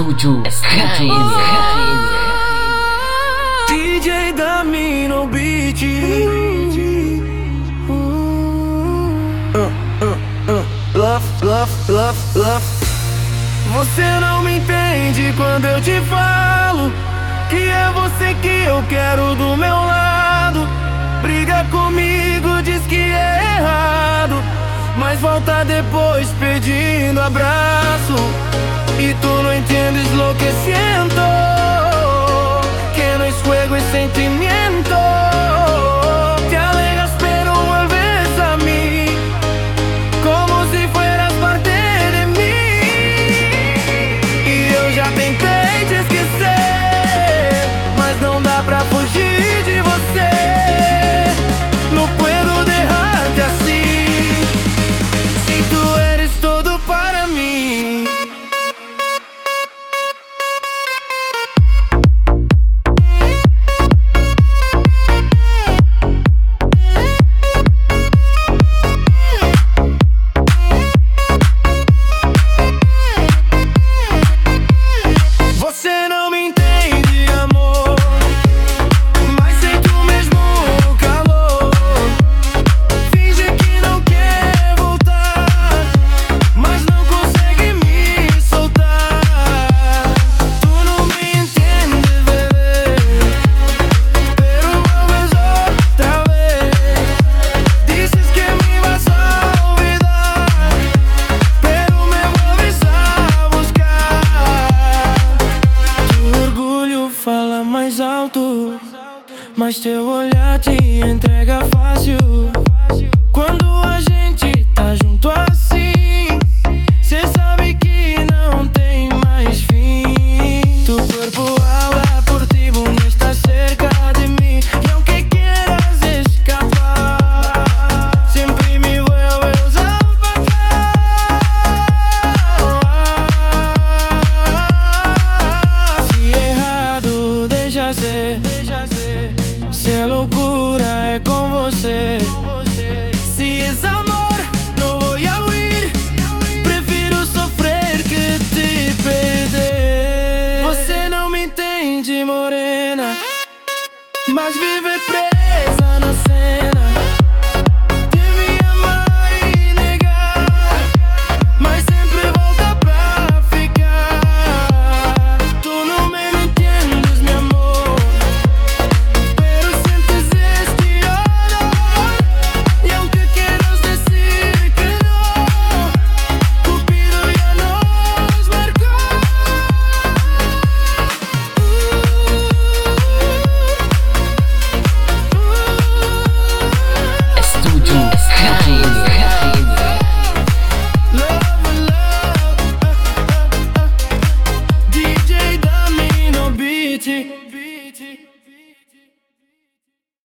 Estúdio DJ Dami no beat. Love, love, love, love. Você não me entende quando eu te falo que é você que eu quero do meu lado. Briga comigo, diz que é errado, mas volta depois pedindo abraço. Y tú no entiendes lo que siento, que no es juego, es sentimiento. Te alejas pero vuelves a mí, como si fueras parte de mí. Y yo ya tentei te esquecer, mas não dá pra fugir de você. No puedo dejarte así, si tú eres todo para mí. Você não me entende, amor, mas sente o mesmo calor. Finge que não quer voltar, mas não consegue me soltar. Tu não me entiendes, bebé, pero vuelves otra vez. Dices que me vas a olvidar, pero me vuelves a buscar. Tu orgulho fala mais alto, mas teu olhar te entrega fácil. Quando a gente tá junto assim, cê sabe que não tem mais fim. Tu corpo habla por ti, bonito está cerca de mí. Y aunque quieras escapar, siempre me vuelves a pasar. Se errado, deixa ser. Se é loucura, é com você. Se exalta